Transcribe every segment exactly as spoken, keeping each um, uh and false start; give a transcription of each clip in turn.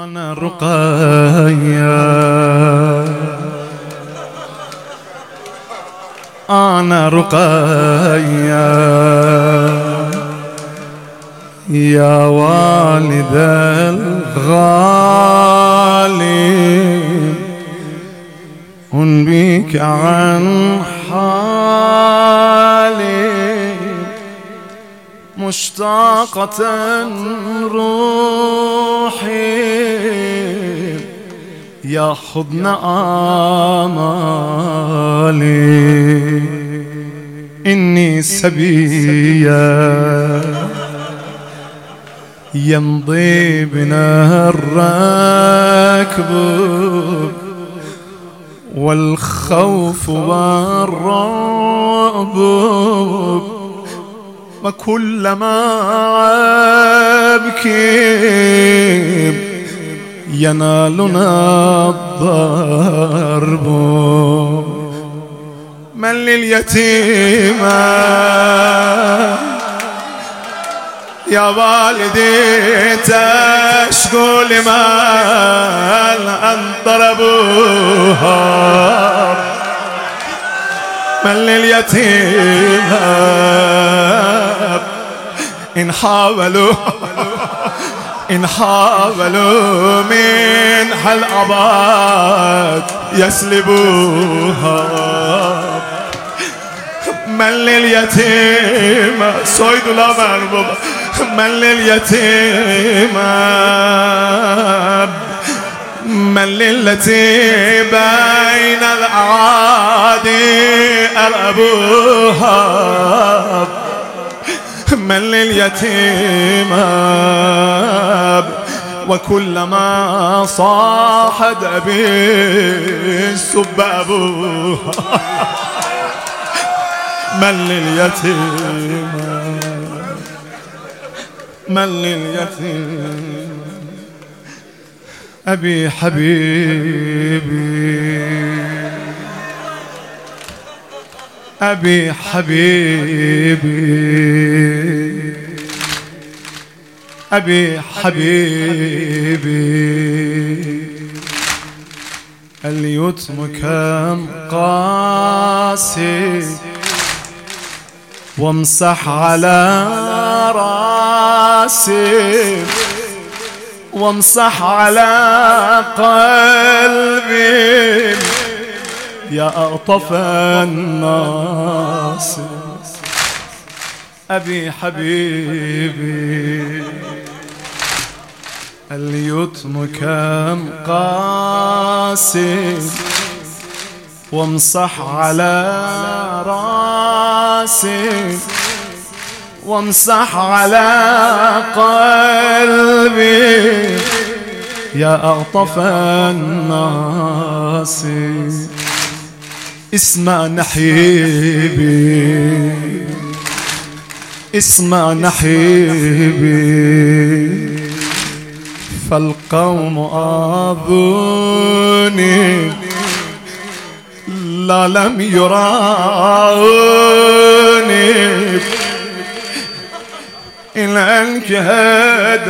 أنا رقية أنا رقية يا والد الغالي أنبيك عن حالي مشتاقة روحي يا حضن آمالي إني سبية يمضي بنا الركب والخوف والرعب وكلما أبكي ينالنا الضرب من لليتيمة يا والدي تشكو لمن أن ضربوها من لليتيمة إن حاولوا إن حاولوا من حل أباد يسلبوها من لليتيمة سويد لا مربوب من لليتيمة من للتي بين الأعادي أرأبوها من لليتيمة وكلما صاحت أبي سب أبوها من لليتيمة من لليتيمة أبي حبيبي أبي حبيبي أبي حبيبي اليتم كم قاسي وامسح على راسي وامسح على قلبي يا ألطف الناس أبي حبيبي اليتم كم قاسي وامسح على راسي وامسح على قلبي يا ألطف الناس اسمع نحيبي اسمع نحيبي فالقوم آذوني لا لم يراوني إلا انكهد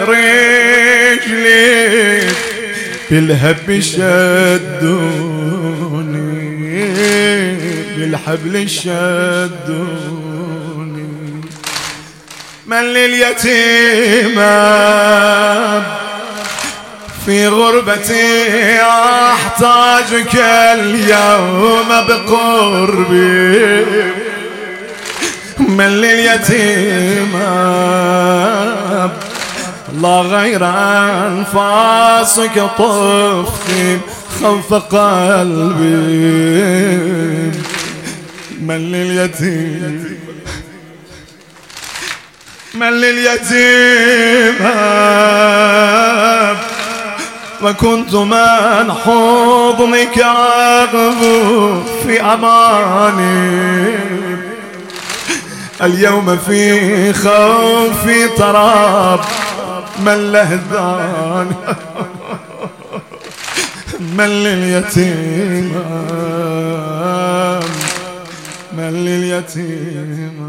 رجلي بالهب شدوني بالحبل شدوني من لليتيمة في غربتي أحتاجك اليوم بقربي من لليتيمة لا غير أنفاسك طفت خوف قلبي من لليتيمة من لليتيمة وكنت من حضنك أغفو في أماني اليوم في خوفي تراب من لهذان من لليتيمة من لليتيمة